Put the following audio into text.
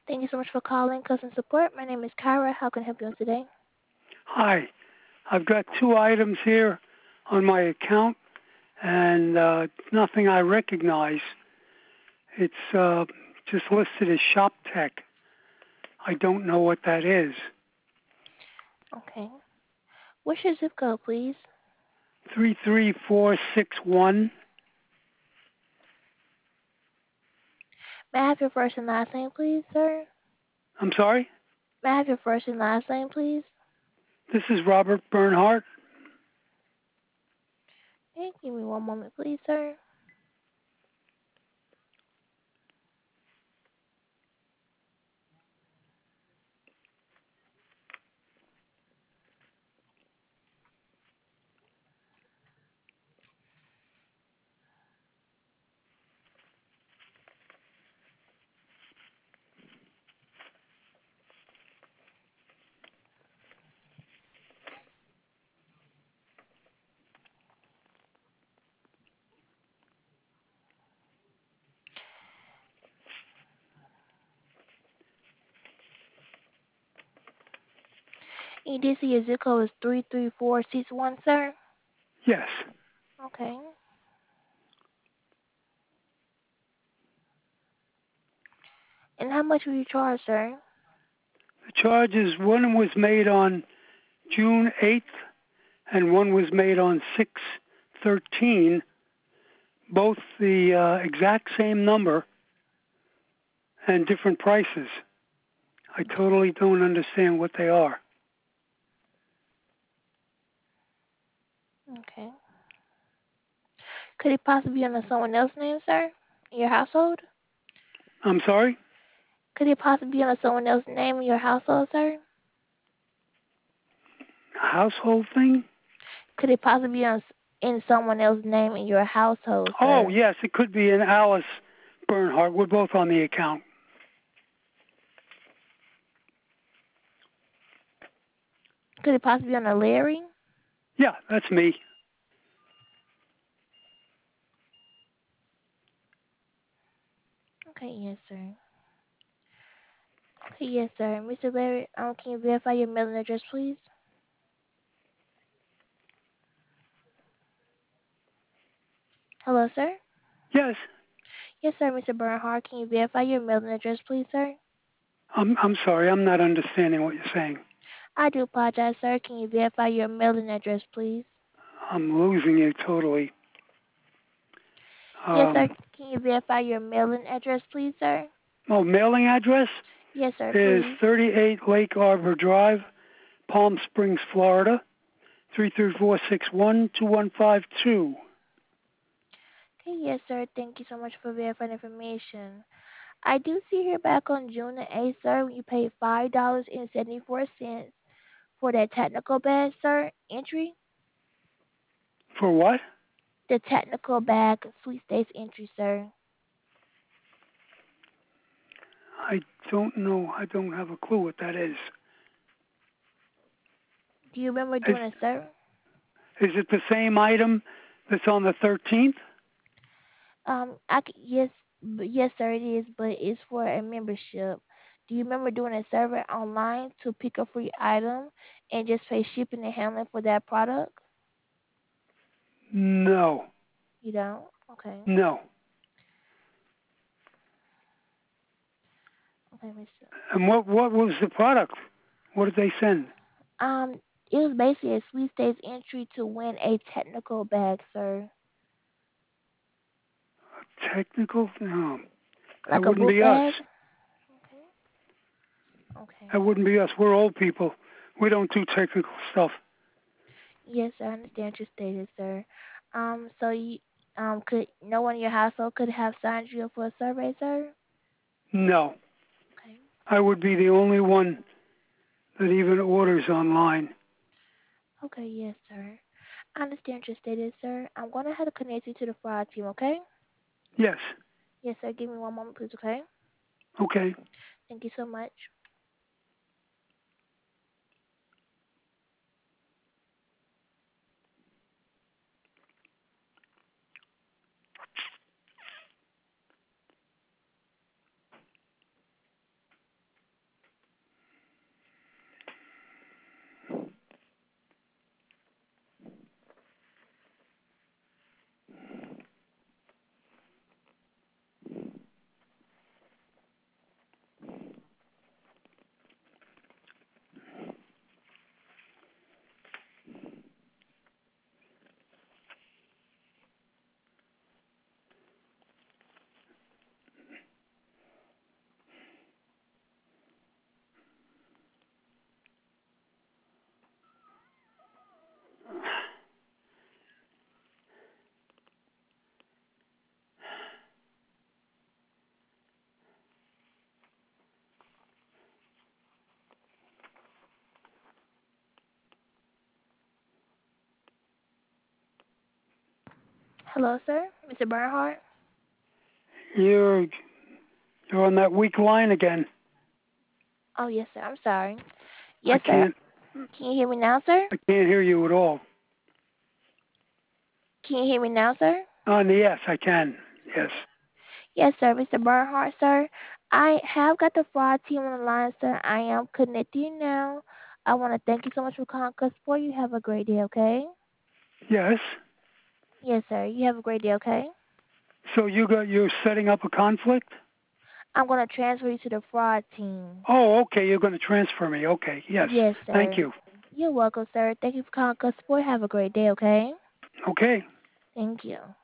Thank you so much for calling Cousin Support. My name is Kyra. How can I help you today? Hi. I've got two items here on my account, and nothing I recognize. It's just listed as Shop Tech. I don't know what that is. Okay. What's your zip code, please? 33461. May I have your first and last name, please, sir? I'm sorry? May I have your first and last name, please? This is Robert Bernhardt. Okay, give me one moment, please, sir. You did see your zip code is 33461, sir? Yes. Okay. And how much were you charged, sir? The charges, one was made on June 8th, and one was made on 6/13. Both the exact same number and different prices. I totally don't understand what they are. Okay. Could it possibly be under someone else's name, sir? In your household? I'm sorry? Could it possibly be under someone else's name in your household, sir? A household thing? Could it possibly be in someone else's name in your household, Oh, sir? yes, it could be an Alice Bernhardt. We're both on the account. Could it possibly be on a Larry? Yeah, that's me. Okay, yes, sir. Okay, yes, sir. Mr. Larry, can you verify your mailing address, please? Hello, sir? Yes, Yes, sir, Mr. Bernhardt. Can you verify your mailing address, please, sir? I'm sorry. I'm not understanding what you're saying. I do apologize, sir. Can you verify your mailing address, please? I'm losing you totally. Yes, sir. Can you verify your mailing address, please, sir? Mailing address Yes, sir, is please. 38 Lake Arbor Drive, Palm Springs, Florida, 33461-2152. Okay, yes, sir. Thank you so much for verifying information. I do see here back on June the 8th, sir, you paid $5.74 for that technical bag, sir, entry. For what? The technical bag sweet states entry, sir. I don't know. I don't have a clue what that is. Do you remember Is, doing it, sir? is it the same item that's on the 13th? Yes, yes, sir, it is, but it's for a membership. Do you remember doing a survey online to pick a free item and just pay shipping and handling for that product? No. You don't? Okay. No. Okay, Mister. And what was the product? What did they send? It was basically a sweepstakes entry to win a technical bag, sir. Technical? No. That Like a wouldn't book be us. bag? Okay. That wouldn't be us. We're old people. We don't do technical stuff. Yes, I understand what you stated, sir. So could no one in your household could have signed you up for a survey, sir? No. Okay. I would be the only one that even orders online. Okay, yes, sir. I understand what you stated, sir. I'm going to have to connect you to the fraud team, okay? Yes. Yes, sir. Give me one moment, please, okay? Okay. Thank you so much. Hello, sir, Mr. Bernhardt. You're you're on that weak line again. Oh, yes, sir. I'm sorry. I Yes, sir. can't Can you hear me now, sir? I can't hear you at all. Can you hear me now, sir? Yes, I can. Yes. Yes, sir, Mr. Bernhardt, sir. I have got the fraud team on the line, sir. I am connecting you now. I want to thank you so much for calling Cusport. You have a great day, okay? Yes. Yes, sir. You have a great day, okay? So you're setting up a conflict? I'm going to transfer you to the fraud team. Oh, okay. You're going to transfer me. Okay. Yes. Yes, Thank sir. you. You're welcome, sir. Thank you for calling Cusport. Have a great day, okay? Okay. Thank you.